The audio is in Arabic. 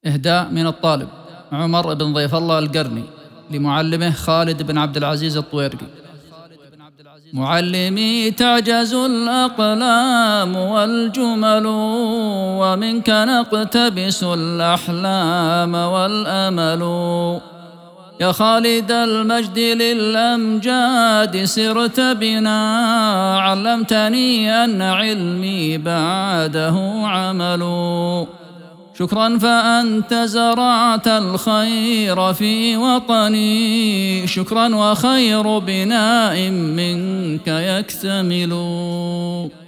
إهداء من الطالب عمر بن ضيف الله القرني لمعلمه خالد بن عبد العزيز الطويرقي. معلمي تعجز الأقلام والجمل، ومنك نقتبس الأحلام والأمل. يا خالد المجد للأمجاد سرت بنا، علمتني أن علمي بعده عمل. شكرا فأنت زرعت الخير في وطني، شكرا وخير بناء منك يكتمل.